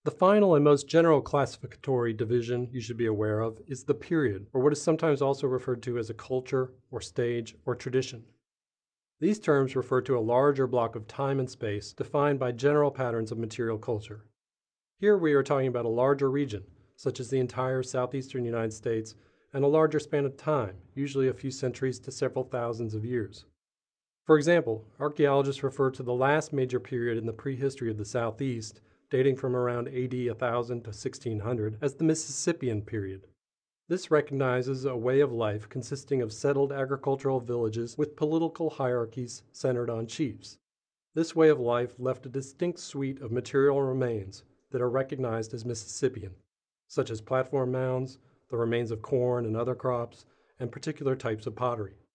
The final and most general classificatory division you should be aware of is the period, or what is sometimes also referred to as a culture, or stage, or tradition. These terms refer to a larger block of time and space defined by general patterns of material culture. Here we are talking about a larger region, such as the entire southeastern United States, and a larger span of time, usually a few centuries to several thousands of years. For example, archaeologists refer to the last major period in the prehistory of the Southeast, dating from around AD 1000 to 1600, as the Mississippian period. This recognizes a way of life consisting of settled agricultural villages with political hierarchies centered on chiefs. This way of life left a distinct suite of material remains that are recognized as Mississippian, such as platform mounds, the remains of corn and other crops, and particular types of pottery.